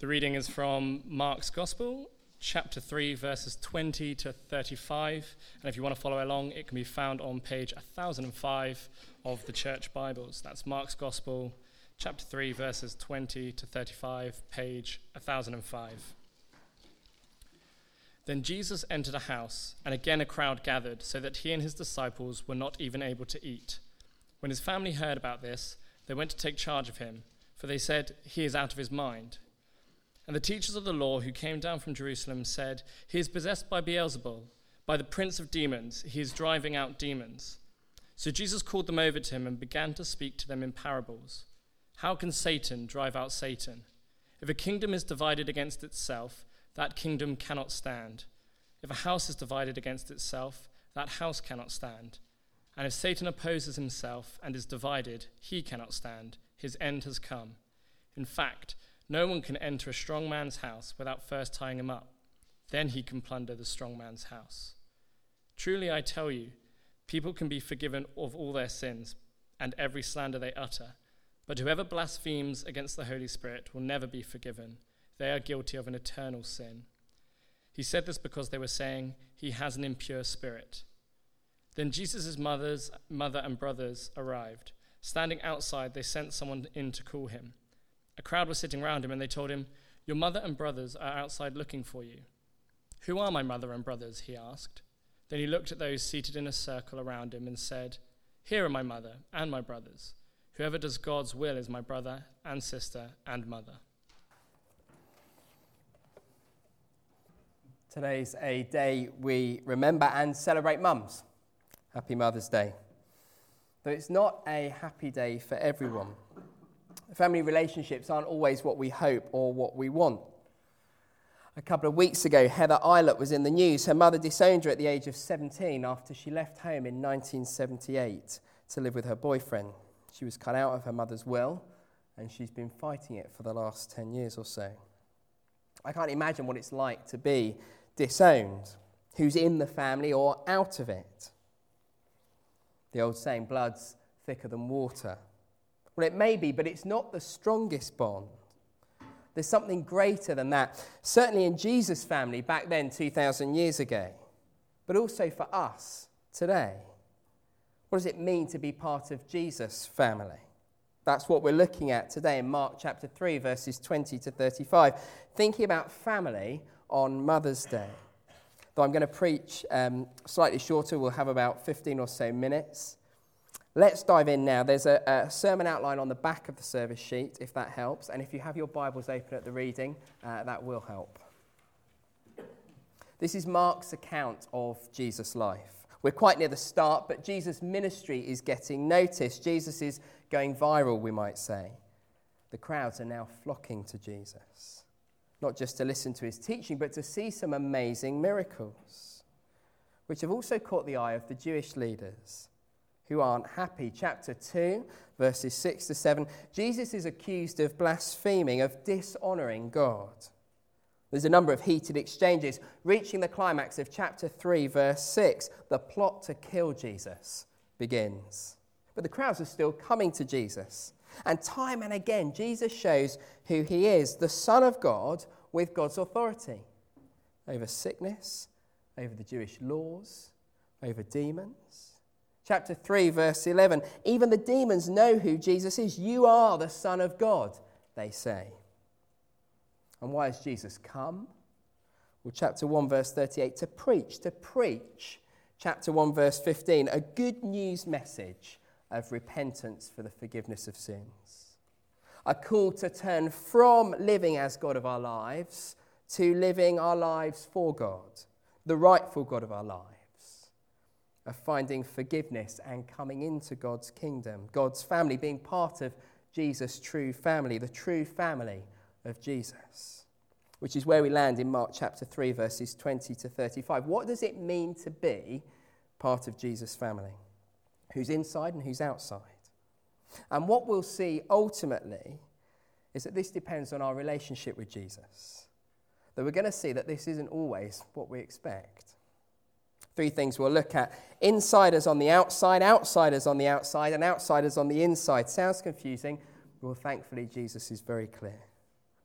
The reading is from Mark's Gospel, chapter 3, verses 20 to 35. And if you want to follow along, it can be found on page 1005 of the Church Bibles. That's Mark's Gospel, chapter 3, verses 20 to 35, page 1005. Then Jesus entered a house, and again a crowd gathered, so that he and his disciples were not even able to eat. When his family heard about this, they went to take charge of him, for they said, "He is out of his mind." And the teachers of the law who came down from Jerusalem said, "He is possessed by Beelzebul, by the prince of demons. He is driving out demons." So Jesus called them over to him and began to speak to them in parables. "How can Satan drive out Satan? If a kingdom is divided against itself, that kingdom cannot stand. If a house is divided against itself, that house cannot stand. And if Satan opposes himself and is divided, he cannot stand. His end has come. In fact, no one can enter a strong man's house without first tying him up. Then he can plunder the strong man's house. Truly I tell you, people can be forgiven of all their sins and every slander they utter. But whoever blasphemes against the Holy Spirit will never be forgiven. They are guilty of an eternal sin." He said this because they were saying, "He has an impure spirit." Then Jesus' mother and brothers arrived. Standing outside, they sent someone in to call him. A crowd was sitting round him, and they told him, "Your mother and brothers are outside looking for you." "Who are my mother and brothers?" he asked. Then he looked at those seated in a circle around him and said, "Here are my mother and my brothers. Whoever does God's will is my brother and sister and mother." Today's a day we remember and celebrate mums. Happy Mother's Day. But it's not a happy day for everyone. Family relationships aren't always what we hope or what we want. A couple of weeks ago, Heather Eilert was in the news. Her mother disowned her at the age of 17 after she left home in 1978 to live with her boyfriend. She was cut out of her mother's will, and she's been fighting it for the last 10 years or so. I can't imagine what it's like to be disowned, who's in the family or out of it. The old saying, blood's thicker than water. Well, it may be, but it's not the strongest bond. There's something greater than that, certainly in Jesus' family back then 2,000 years ago, but also for us today. What does it mean to be part of Jesus' family? That's what we're looking at today in Mark chapter 3, verses 20 to 35, thinking about family on Mother's Day. Though I'm going to preach slightly shorter, we'll have about 15 or so minutes. Let's dive in now. There's a sermon outline on the back of the service sheet, if that helps. And if you have your Bibles open at the reading, that will help. This is Mark's account of Jesus' life. We're quite near the start, but Jesus' ministry is getting noticed. Jesus is going viral, we might say. The crowds are now flocking to Jesus, not just to listen to his teaching, but to see some amazing miracles, which have also caught the eye of the Jewish leaders, who aren't happy. Chapter 2, verses 6 to 7, Jesus is accused of blaspheming, of dishonouring God. There's a number of heated exchanges, reaching the climax of chapter 3, verse 6. The plot to kill Jesus begins. But the crowds are still coming to Jesus. And time and again, Jesus shows who he is, the Son of God with God's authority over sickness, over the Jewish laws, over demons. Chapter 3, verse 11, even the demons know who Jesus is. You are the Son of God, they say. And why has Jesus come? Well, chapter 1, verse 38, to preach. Chapter 1, verse 15, a good news message of repentance for the forgiveness of sins. A call to turn from living as God of our lives to living our lives for God, the rightful God of our lives. Of finding forgiveness and coming into God's kingdom, God's family, being part of Jesus' true family, the true family of Jesus, which is where we land in Mark chapter 3, verses 20 to 35. What does it mean to be part of Jesus' family? Who's inside and who's outside? And what we'll see ultimately is that this depends on our relationship with Jesus. That we're going to see that this isn't always what we expect. Three things we'll look at. Insiders on the outside, outsiders on the outside, and outsiders on the inside. Sounds confusing. Well, thankfully, Jesus is very clear.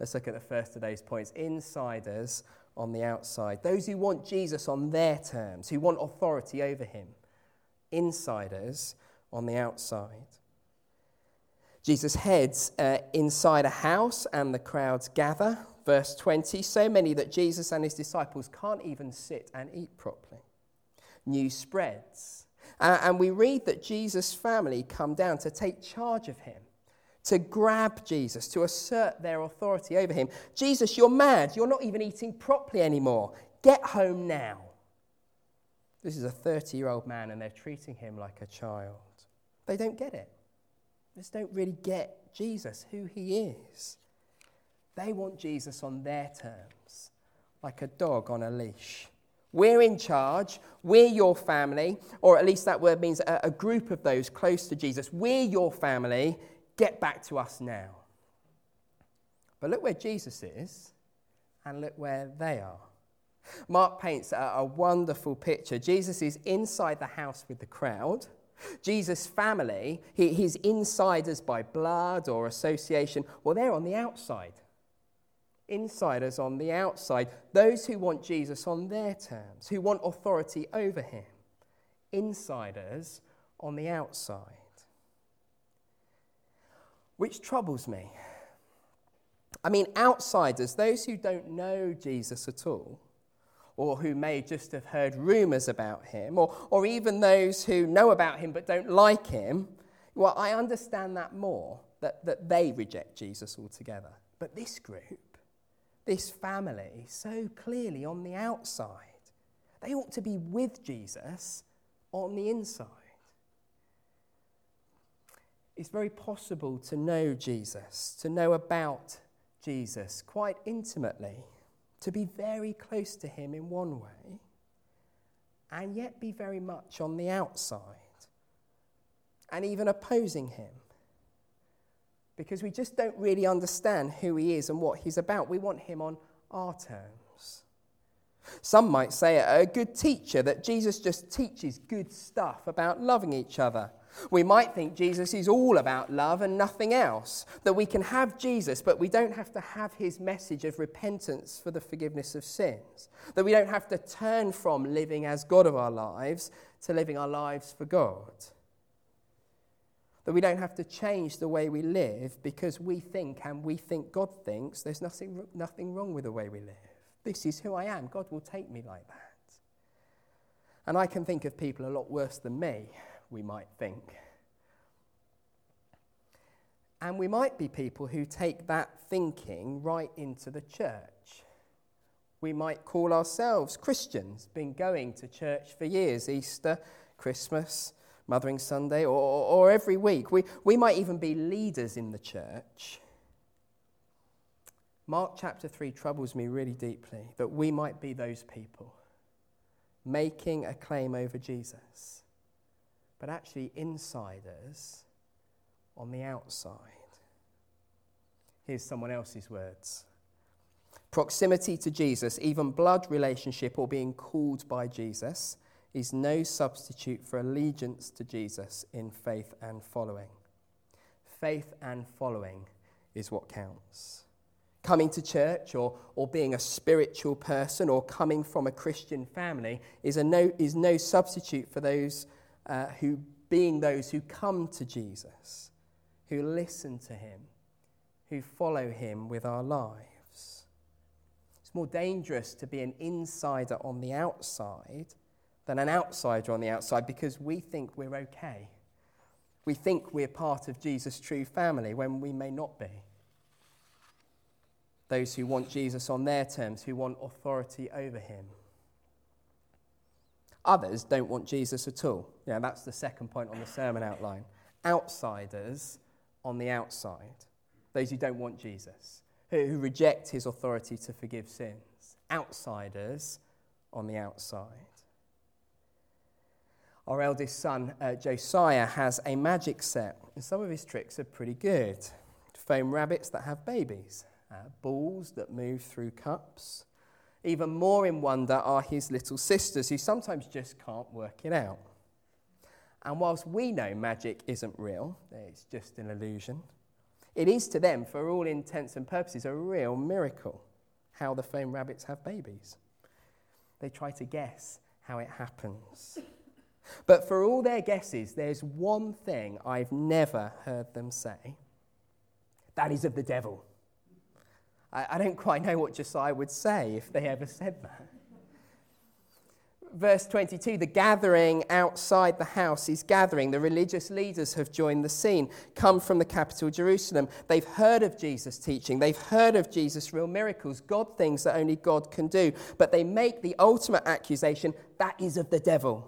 Let's look at the first of those points. Insiders on the outside. Those who want Jesus on their terms, who want authority over him. Insiders on the outside. Jesus heads inside a house and the crowds gather. Verse 20, so many that Jesus and his disciples can't even sit and eat properly. News spreads. And we read that Jesus' family come down to take charge of him, to grab Jesus, to assert their authority over him. Jesus, you're mad. You're not even eating properly anymore. Get home now. This is a 30-year-old man and they're treating him like a child. They don't get it. They just don't really get Jesus, who he is. They want Jesus on their terms, like a dog on a leash. We're in charge. We're your family, or at least that word means a group of those close to Jesus. We're your family. Get back to us now. But look where Jesus is, and look where they are. Mark paints a wonderful picture. Jesus is inside the house with the crowd. Jesus' family, his insiders by blood or association, well, they're on the outside. Insiders on the outside. Those who want Jesus on their terms, who want authority over him. Insiders on the outside. Which troubles me. I mean, outsiders, those who don't know Jesus at all, or who may just have heard rumours about him, or even those who know about him but don't like him, well, I understand that more, that they reject Jesus altogether. But this group, this family, so clearly on the outside, they ought to be with Jesus on the inside. It's very possible to know Jesus, to know about Jesus quite intimately, to be very close to him in one way, and yet be very much on the outside, and even opposing him, because we just don't really understand who he is and what he's about. We want him on our terms. Some might say a good teacher, that Jesus just teaches good stuff about loving each other. We might think Jesus is all about love and nothing else, that we can have Jesus, but we don't have to have his message of repentance for the forgiveness of sins, that we don't have to turn from living as God of our lives to living our lives for God, that we don't have to change the way we live because we think and we think God thinks. There's nothing wrong with the way we live. This is who I am. God will take me like that. And I can think of people a lot worse than me, we might think. And we might be people who take that thinking right into the church. We might call ourselves Christians, been going to church for years, Easter, Christmas, Mothering Sunday, or every week. We might even be leaders in the church. Mark chapter 3 troubles me really deeply, that we might be those people making a claim over Jesus, but actually insiders on the outside. Here's someone else's words. Proximity to Jesus, even blood relationship or being called by Jesus, is no substitute for allegiance to Jesus in faith and following. Faith and following is what counts. Coming to church or being a spiritual person or coming from a Christian family is no substitute for those who come to Jesus, who listen to him, who follow him with our lives. It's more dangerous to be an insider on the outside than an outsider on the outside, because we think we're okay. We think we're part of Jesus' true family when we may not be. Those who want Jesus on their terms, who want authority over him. Others don't want Jesus at all. Yeah, that's the second point on the sermon outline. Outsiders on the outside. Those who don't want Jesus, who reject his authority to forgive sins. Outsiders on the outside. Our eldest son, Josiah, has a magic set, and some of his tricks are pretty good. Foam rabbits that have babies, balls that move through cups. Even more in wonder are his little sisters, who sometimes just can't work it out. And whilst we know magic isn't real, it's just an illusion, It is to them, for all intents and purposes, a real miracle how the foam rabbits have babies. They try to guess how it happens. But for all their guesses, there's one thing I've never heard them say. That is of the devil. I don't quite know what Josiah would say if they ever said that. Verse 22, the gathering outside the house is gathering. The religious leaders have joined the scene, come from the capital, Jerusalem. They've heard of Jesus' teaching. They've heard of Jesus' real miracles, God things that only God can do. But they make the ultimate accusation, that is of the devil.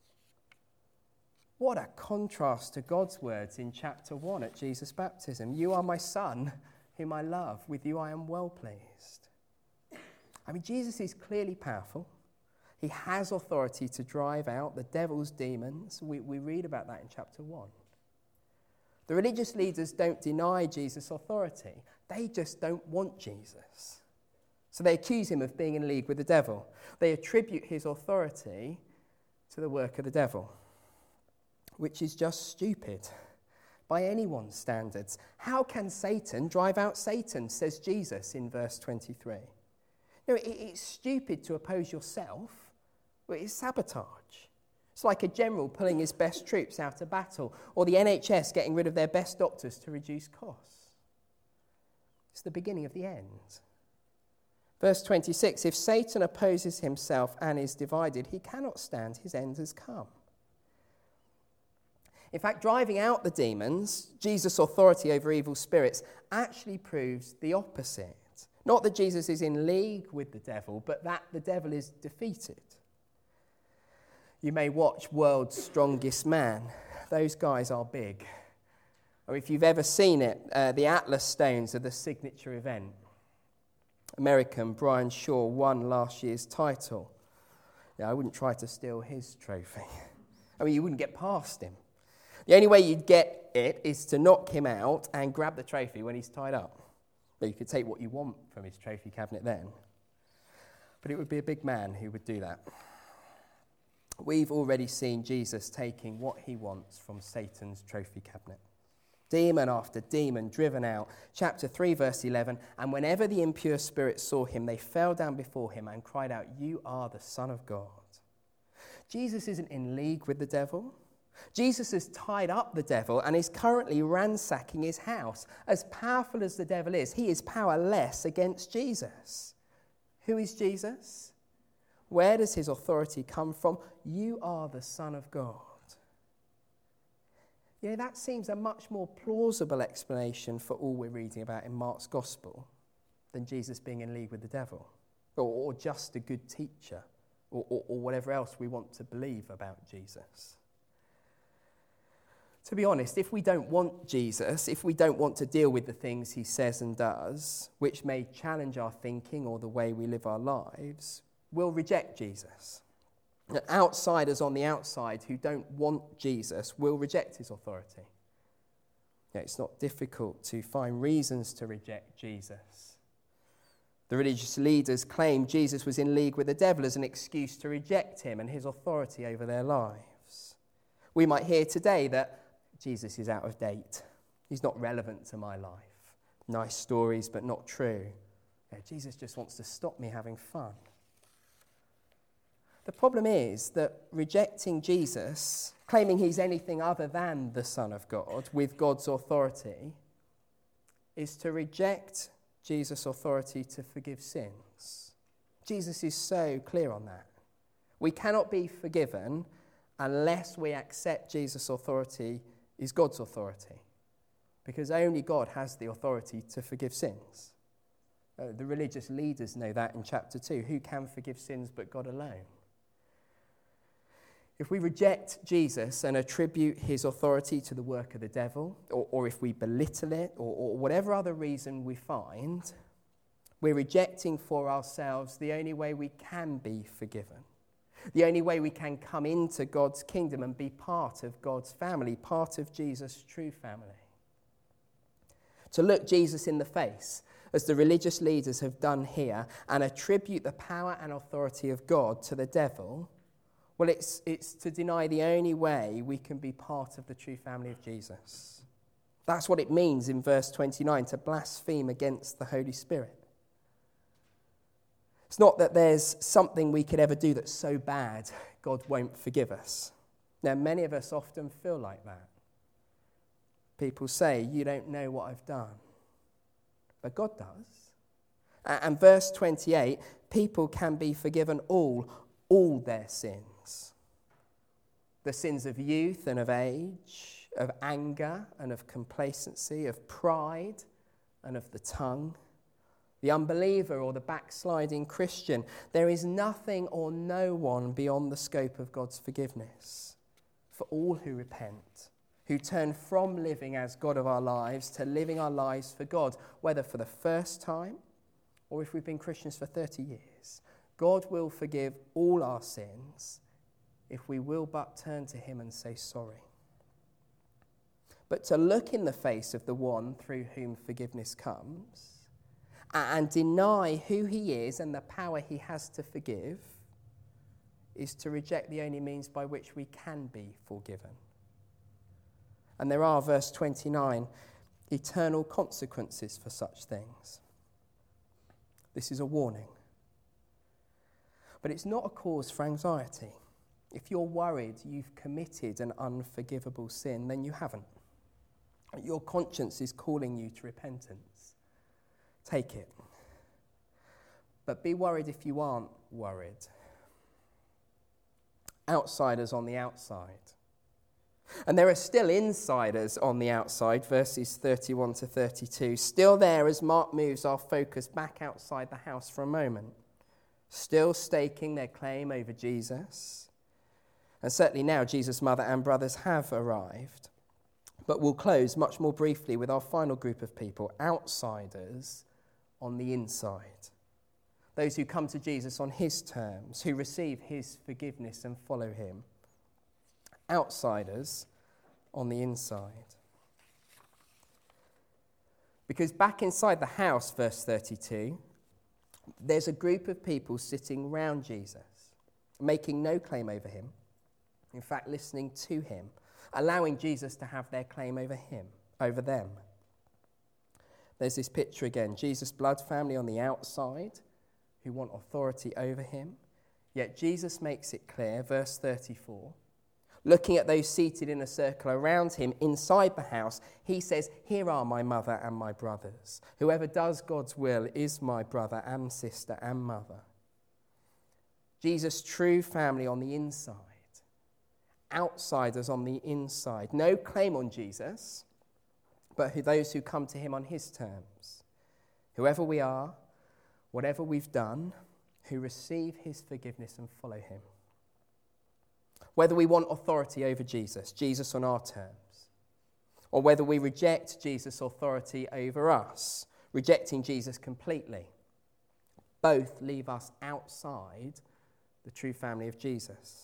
What a contrast to God's words in chapter 1 at Jesus' baptism. You are my son, whom I love. With you I am well pleased. I mean, Jesus is clearly powerful. He has authority to drive out the devil's demons. We read about that in chapter 1. The religious leaders don't deny Jesus' authority. They just don't want Jesus. So they accuse him of being in league with the devil. They attribute his authority to the work of the devil, which is just stupid by anyone's standards. How can Satan drive out Satan, says Jesus in verse 23. It's stupid to oppose yourself. It's sabotage. It's like a general pulling his best troops out of battle, or the NHS getting rid of their best doctors to reduce costs. It's the beginning of the end. Verse 26, if Satan opposes himself and is divided, he cannot stand, his end has come. In fact, driving out the demons, Jesus' authority over evil spirits, actually proves the opposite. Not that Jesus is in league with the devil, but that the devil is defeated. You may watch World's Strongest Man. Those guys are big. Or if you've ever seen it, the Atlas stones are the signature event. American Brian Shaw won last year's title. Yeah, I wouldn't try to steal his trophy. I mean, you wouldn't get past him. The only way you'd get it is to knock him out and grab the trophy when he's tied up. But you could take what you want from his trophy cabinet then. But it would be a big man who would do that. We've already seen Jesus taking what he wants from Satan's trophy cabinet. Demon after demon driven out. Chapter 3, verse 11. And whenever the impure spirits saw him, they fell down before him and cried out, you are the Son of God. Jesus isn't in league with the devil. Jesus has tied up the devil and is currently ransacking his house. As powerful as the devil is, he is powerless against Jesus. Who is Jesus? Where does his authority come from? You are the Son of God. That seems a much more plausible explanation for all we're reading about in Mark's Gospel than Jesus being in league with the devil, or just a good teacher, or whatever else we want to believe about Jesus. To be honest, if we don't want Jesus, if we don't want to deal with the things he says and does, which may challenge our thinking or the way we live our lives, we'll reject Jesus. Outsiders on the outside who don't want Jesus will reject his authority. It's not difficult to find reasons to reject Jesus. The religious leaders claimed Jesus was in league with the devil as an excuse to reject him and his authority over their lives. We might hear today that Jesus is out of date. He's not relevant to my life. Nice stories, but not true. Jesus just wants to stop me having fun. The problem is that rejecting Jesus, claiming he's anything other than the Son of God with God's authority, is to reject Jesus' authority to forgive sins. Jesus is so clear on that. We cannot be forgiven unless we accept Jesus' authority is God's authority, because only God has the authority to forgive sins. The religious leaders know that in chapter 2. Who can forgive sins but God alone? If we reject Jesus and attribute his authority to the work of the devil, or if we belittle it, or whatever other reason we find, we're rejecting for ourselves the only way we can be forgiven, the only way we can come into God's kingdom and be part of God's family, part of Jesus' true family. To look Jesus in the face, as the religious leaders have done here, and attribute the power and authority of God to the devil, well, it's to deny the only way we can be part of the true family of Jesus. That's what it means in verse 29, to blaspheme against the Holy Spirit. It's not that there's something we could ever do that's so bad God won't forgive us. Now, many of us often feel like that. People say, you don't know what I've done. But God does. And verse 28, people can be forgiven all their sins. The sins of youth and of age, of anger and of complacency, of pride and of the tongue. The unbeliever or the backsliding Christian, there is nothing or no one beyond the scope of God's forgiveness for all who repent, who turn from living as God of our lives to living our lives for God, whether for the first time or if we've been Christians for 30 years. God will forgive all our sins if we will but turn to him and say sorry. But to look in the face of the one through whom forgiveness comes and deny who he is and the power he has to forgive is to reject the only means by which we can be forgiven. And there are, verse 29, eternal consequences for such things. This is a warning. But it's not a cause for anxiety. If you're worried you've committed an unforgivable sin, then you haven't. Your conscience is calling you to repentance. Take it. But be worried if you aren't worried. Outsiders on the outside. And there are still insiders on the outside, verses 31 to 32. Still there as Mark moves our focus back outside the house for a moment. Still staking their claim over Jesus. And certainly now Jesus' mother and brothers have arrived. But we'll close much more briefly with our final group of people, outsiders on the inside. Those who come to Jesus on his terms, who receive his forgiveness and follow him. Outsiders on the inside. Because back inside the house, verse 32, there's a group of people sitting round Jesus, making no claim over him, in fact, listening to him, allowing Jesus to have their claim over him, over them. There's this picture again, Jesus' blood family on the outside, who want authority over him. Yet Jesus makes it clear, verse 34, looking at those seated in a circle around him inside the house, he says, here are my mother and my brothers. Whoever does God's will is my brother and sister and mother. Jesus' true family on the inside. Outsiders on the inside. No claim on Jesus, but those who come to him on his terms. Whoever we are, whatever we've done, who receive his forgiveness and follow him. Whether we want authority over Jesus, Jesus on our terms, or whether we reject Jesus' authority over us, rejecting Jesus completely, both leave us outside the true family of Jesus.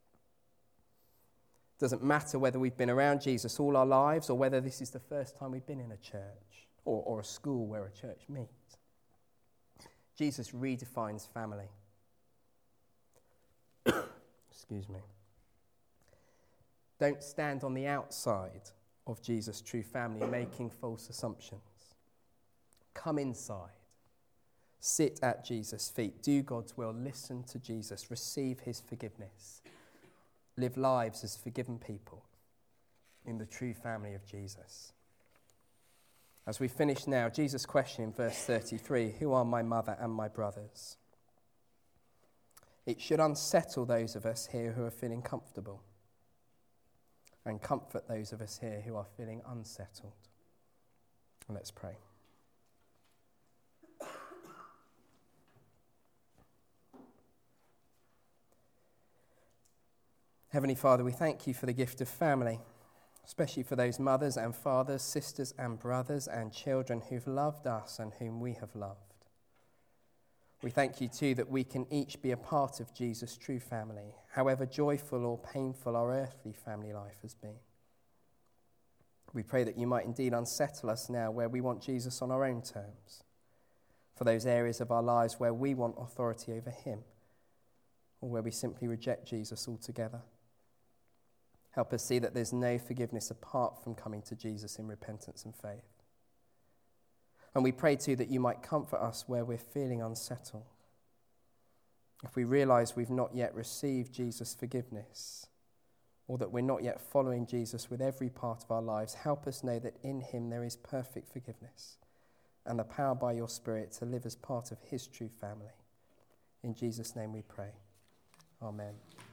It doesn't matter whether we've been around Jesus all our lives or whether this is the first time we've been in a church or a school where a church meets. Jesus redefines family. Excuse me. Don't stand on the outside of Jesus' true family making false assumptions. Come inside. Sit at Jesus' feet. Do God's will. Listen to Jesus. Receive his forgiveness. Live lives as forgiven people in the true family of Jesus. As we finish now, Jesus' question in verse 33, who are my mother and my brothers? It should unsettle those of us here who are feeling comfortable and comfort those of us here who are feeling unsettled. Let's pray. Heavenly Father, we thank you for the gift of family, especially for those mothers and fathers, sisters and brothers and children who've loved us and whom we have loved. We thank you too that we can each be a part of Jesus' true family, however joyful or painful our earthly family life has been. We pray that you might indeed unsettle us now where we want Jesus on our own terms, for those areas of our lives where we want authority over him, or where we simply reject Jesus altogether. Help us see that there's no forgiveness apart from coming to Jesus in repentance and faith. And we pray too that you might comfort us where we're feeling unsettled. If we realise we've not yet received Jesus' forgiveness, or that we're not yet following Jesus with every part of our lives, help us know that in him there is perfect forgiveness and the power by your Spirit to live as part of his true family. In Jesus' name we pray. Amen.